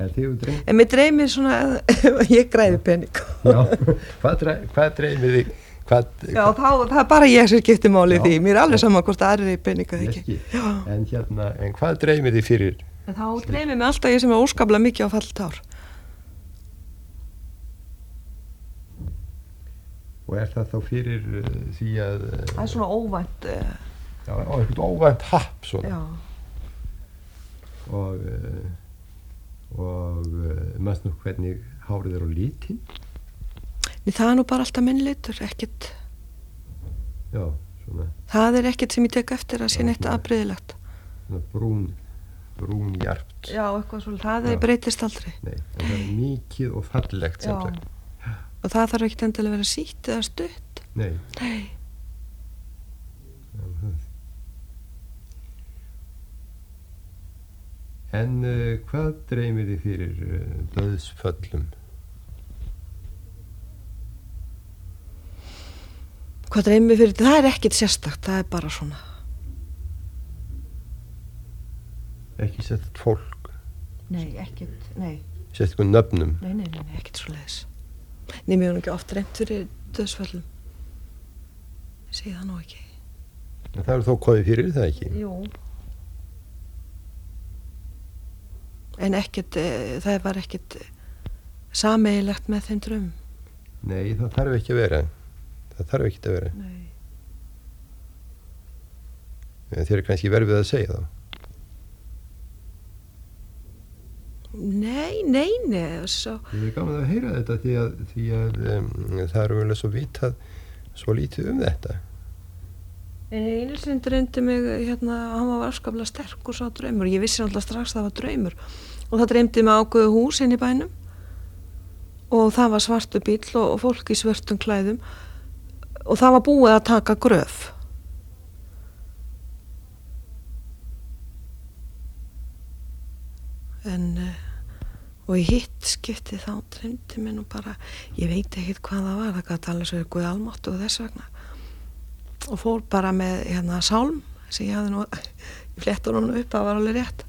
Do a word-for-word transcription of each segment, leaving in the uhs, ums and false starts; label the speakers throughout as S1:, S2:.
S1: Dreym...
S2: En mér dreymir svona að ég græði pening.
S1: Já, hvað, dre... hvað dreymir þig? Hvað...
S2: Já, þá, það er bara ég sem skiptir máli í því. Mér er alveg sama hvort aðrir er pening eða ekki.
S1: En, hérna, en hvað dreymir þig fyrir?
S2: En þá dreymir mig alltaf ég sem er óskaplega mikið á fallet hár.
S1: Og er það þá fyrir uh, því að... Uh,
S2: það er svona óvænt... Uh,
S1: já, eitthvað óvænt happ svona.
S2: Já.
S1: Og... Uh, og uh, maður nú hvernig hárið er á litin?
S2: Nei, það er nú bara alltaf minn litur, ekkert.
S1: Já, svona.
S2: Það er ekkert sem ég tek eftir að sé neitt afbrigðilegt.
S1: Svona brún, brún jarpt.
S2: Já, eitthvað svona, það er breytist aldrei.
S1: Nei, en það er mikið og fallegt sem sagt.
S2: Já, og það þarf ekkert endilega að vera sítt eða stutt.
S1: Nei.
S2: Nei.
S1: En uh, hvað dreymir þið fyrir uh, dauðsföllum?
S2: Hvað dreymir fyrir? Það er ekkert sérstakt, það er bara svona.
S1: Ekki sett fólk?
S2: Nei, ekkert, nei.
S1: Sett eitthvað nöfnum?
S2: Nei, nei, nei, ekkert svo leiðis. Nei, mér er ekki oft dreymt fyrir dauðsföllum. Ég segi það nú ekki.
S1: En það eru þó komið fyrir það ekki?
S2: Jú. En ekkert, það var ekkert sameigilegt með þeim draum.
S1: Nei, það þarf ekki að vera. Það þarf ekki að vera.
S2: Nei.
S1: En þér er kannski verfið að segja það.
S2: Nei, nei, nei. Svo...
S1: Ég er gaman að heyra þetta því að, því að um, það eru vel svo vitað svo lítið um þetta.
S2: En einu sinni dreymdi mig, hérna, hann var afskaplega sterkur sá draumur. Ég vissi alltaf strax það var draumur. Og það dreymdi mig ákveðu hús inn í bænum. Og það var svartur bíll og, og fólk í svörtum klæðum. Og það var búið að taka gröf. En, og í hitt skipti þá dreymdi mig nú bara, ég veit ekkert hvað það var, það gat alveg svo Guð almáttugur og þess vegna. Og fór bara með hérna sálm sem ég hafði nú ég fléttur honum upp, það var alveg rétt.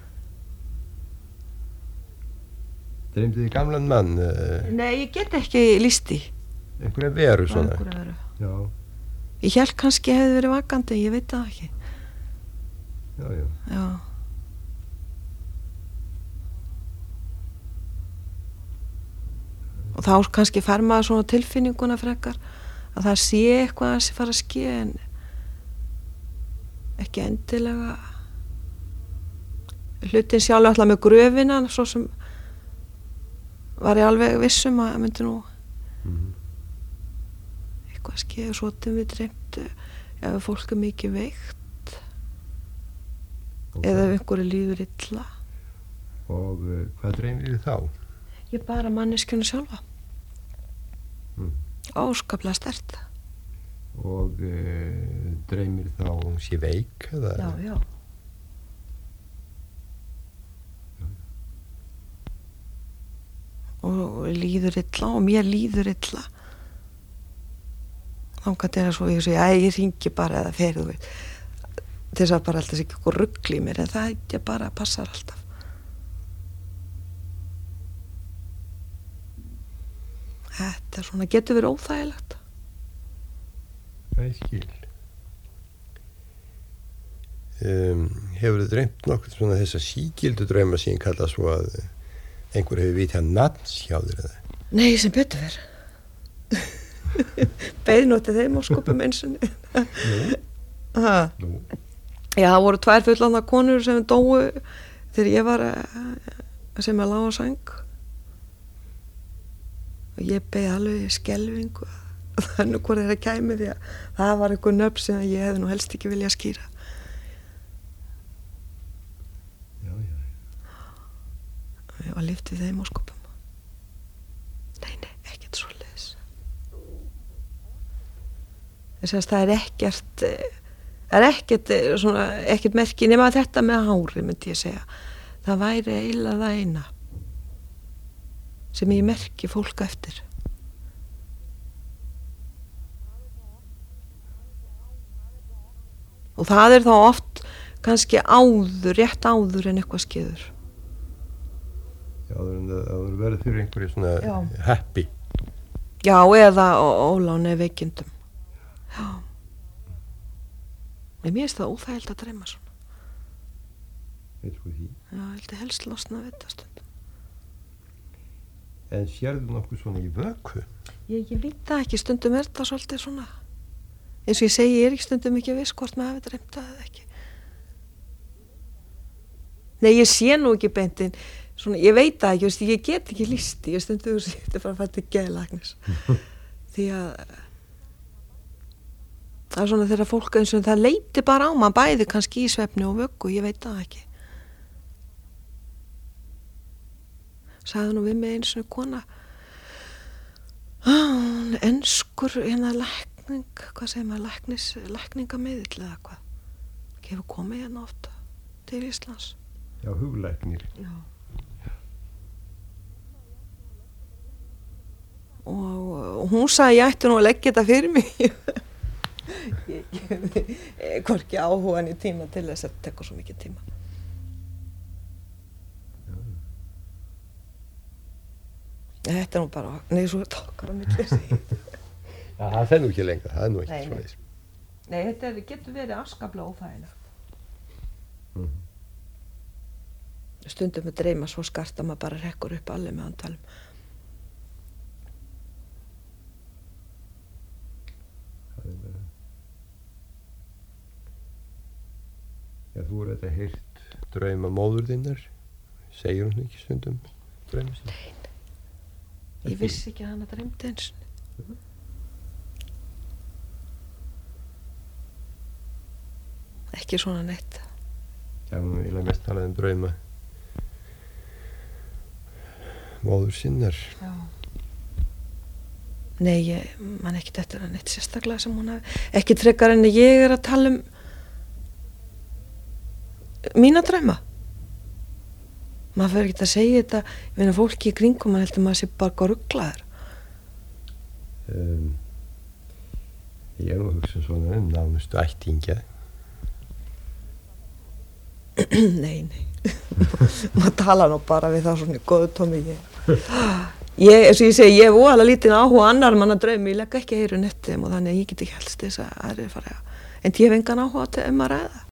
S1: Dreymdi þið gamlan mann? Uh,
S2: Nei, ég get ekki lýst í.
S1: Einhverja veru svona?
S2: Einhverja veru.
S1: Já.
S2: Ég hélt kannski hefði verið vakandi, ég veit það ekki.
S1: Já, já.
S2: Já. Og þá kannski fær maður svona tilfinninguna frekar að það sé eitthvað að sé fara að ske en ekki endilega hlutin sjálf alltaf með gröfina svo sem var ég alveg vissum að myndi nú mm-hmm. eitthvað að ske og svo til við dreymt ef fólk er mikið veikt okay. Eða ef einhverju líður illa.
S1: Og uh, hvað dreymir þið þá?
S2: Ég bara manneskjuna sjálfa.
S1: Mm.
S2: Óskaplega sterkt.
S1: Og uh, dreymir þá hún sé veik? Eða?
S2: Já, já. Og líður illa og mér líður illa. Þangað til að svo ég segi, æ, ég hringi bara eða fer, þú veit. Til þess að bara alltaf sé ekki eitthvað rugl í mér, en það ekki bara passar alltaf. Þetta svona getur verið óþægilegt.
S1: Það er skil. Um, hefur þið dreymt nokkuð svona þessa sígildu drauma sem ég kalla svo að einhver hefur vitað nafns hjá þér eða?
S2: Nei, sem betur verið. Beiðnótti þeim á skupum einsunni.
S1: Nú?
S2: Nú? Já, það voru tvær fullanda konur sem dóu þegar ég var sem að lága sæng. Og ég beið alveg skelfingu þannig hvort þeirra kæmi því að það var einhver nöfn sem ég hefði nú helst ekki viljað skýra.
S1: Já, já.
S2: Ég var lyftið þeim á skopum. Nei, nei, ekkert svoleiðis. Þess að það er ekkert það er ekkert svona, ekkert merki nema þetta með hári, myndi ég segja. Það væri eiginlega það eina sem ég merki fólk eftir. Og það er þá oft kannski áður, rétt áður en eitthvað skeður.
S1: Já, það er verið fyrir einhverju svona
S2: Já.
S1: happy.
S2: Já, eða óláni veikindum. Já. En mér finnst það óþægild að dreyma svona.
S1: Ég trúi því.
S2: Já, ég held að helst losna við þetta stundum.
S1: En sérðu nokkuð svona í vöku?
S2: Ég, ég veit það ekki, stundum er það svolítið svona. Eins og ég segi, ég er ekki stundum ekki viss hvort maður hafi dreymt það eða ekki. Nei, ég sé nú ekki beintin, svona, ég veit það ekki, veist, ég get ekki listi, ég stundum þú sér, þetta er bara að fæta til geðlæknis. Því að það er svona þegar fólk eins og það leiti bara á mann, bæði kannski í svefni og vöku, ég veit það ekki. Sagði nú við mig eins og kona, ah, enskur, hérna lækning, hvað segir maður, læknis, lækningamiðill eða hvað, hefur komið hérna ofta til Íslands.
S1: Já, huglæknir.
S2: Já. Og, og hún sagði ég ætti nú að leggja þetta fyrir mig. Ég hefði hvorki áhugan í tíma til þess að tekka svo mikið tíma. Þetta er nú bara, nei, svo er takkar á milli sig.
S1: Já, það er nú ekki lengra, það er nú ekki svona þess.
S2: Nei, þetta er, getur verið afskaplega óþægilegt. Mm. Stundum með dreyma svo skart að maður bara rekkur upp allir með antalum.
S1: Það er verið. Já, þú er þetta heyrt drauma móður þinnar. Segir hún ekki stundum drauma sín?
S2: Nei, ég vissi ekki að hana dreymdi eins. Mm. Ekki svona neitt.
S1: Já, hún vil að mest tala um drauma móður sinnar.
S2: Já. Nei, ég man ekki þetta er neitt sérstaklega sem hún hafi, ekki frekar en ég er að tala um mína drauma. Maður fyrir ekki að segja þetta, ég meina fólki í kringum, maður heldur maður sé bara rugglaður.
S1: Um, ég er nú að hugsa svona um nánustu ættingja.
S2: Nei, nei. Maður tala nú bara við þá svona í góðu tómi. Ég, ég, eins og ég segi, ég hef óalega lítinn áhuga annar manna draumi, ég legg ekki heyru nettum og þannig að ég get ekki helst þess að aðrir fara. En ég hef engan áhuga um að ræða.